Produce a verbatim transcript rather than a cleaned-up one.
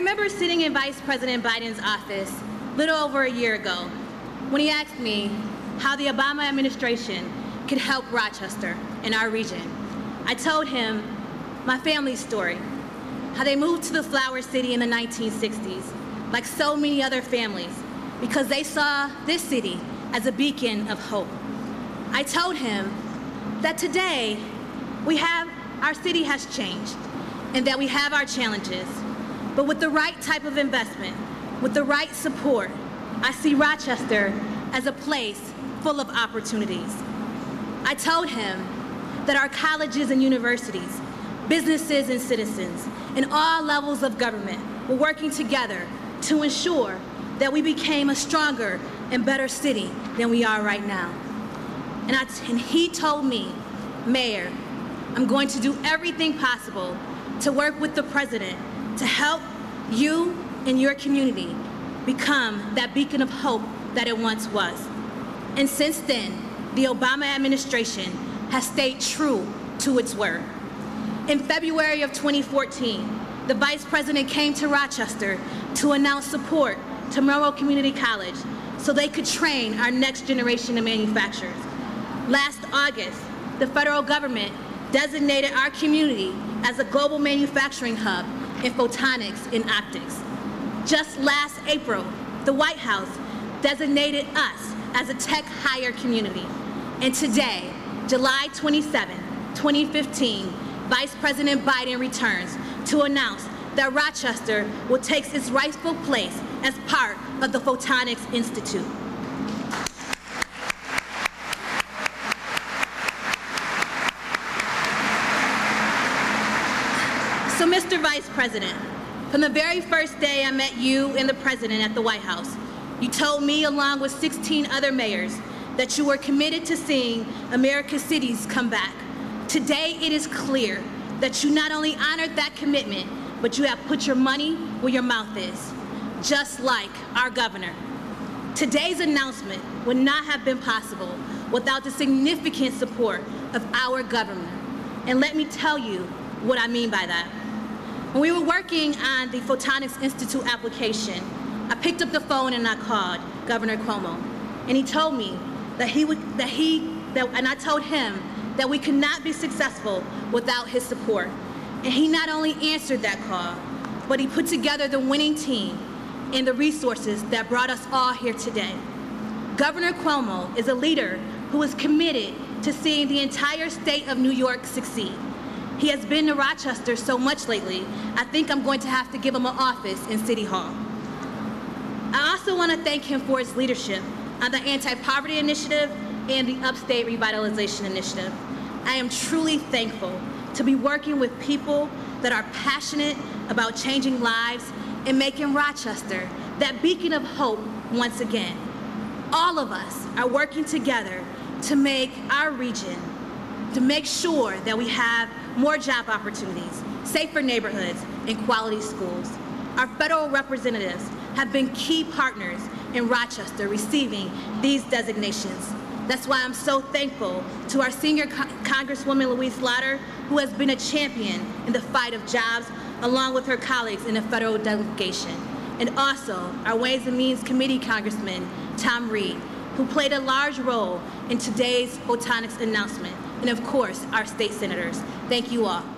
remember sitting in Vice President Biden's office a little over a year ago when he asked me how the Obama administration could help Rochester and our region. I told him my family's story, how they moved to the Flower City in the nineteen sixties, like so many other families, because they saw this city as a beacon of hope. I told him that today we have, our city has changed, and that we have our challenges, but with the right type of investment, with the right support, I see Rochester as a place full of opportunities. I told him that our colleges and universities, businesses and citizens, and all levels of government were working together to ensure that we became a stronger and better city than we are right now. And, I, and he told me, Mayor, I'm going to do everything possible to work with the President to help you and your community become that beacon of hope that it once was. And since then, the Obama administration has stayed true to its word. In February of twenty fourteen, the Vice President came to Rochester to announce support to Monroe Community College so they could train our next generation of manufacturers. Last August, the federal government designated our community as a global manufacturing hub in photonics and optics. Just last April, the White House designated us as a tech hire community. And today, July twenty-seventh, twenty fifteen, Vice President Biden returns to announce that Rochester will take its rightful place as part of the Photonics Institute. So, Mister Vice President, from the very first day I met you and the President at the White House, you told me, along with sixteen other mayors, that you were committed to seeing America's cities come back. Today, it is clear that you not only honored that commitment, but you have put your money where your mouth is, just like our governor. Today's announcement would not have been possible without the significant support of our governor. And let me tell you what I mean by that. When we were working on the Photonics Institute application, I picked up the phone and I called Governor Cuomo, and he told me that he would, that he, that, and I told him that we could not be successful without his support. And he not only answered that call, but he put together the winning team and the resources that brought us all here today. Governor Cuomo is a leader who is committed to seeing the entire state of New York succeed. He has been to Rochester so much lately, I think I'm going to have to give him an office in City Hall. I also want to thank him for his leadership on the Anti-Poverty Initiative and the Upstate Revitalization Initiative. I am truly thankful to be working with people that are passionate about changing lives and making Rochester that beacon of hope once again. All of us are working together to make our region, to make sure that we have more job opportunities, safer neighborhoods, and quality schools. Our federal representatives have been key partners in Rochester receiving these designations. That's why I'm so thankful to our senior co Congresswoman Louise Slaughter, who has been a champion in the fight of jobs, along with her colleagues in the federal delegation. And also our Ways and Means Committee Congressman Tom Reed, who played a large role in today's photonics announcement. And of course, our state senators. Thank you all.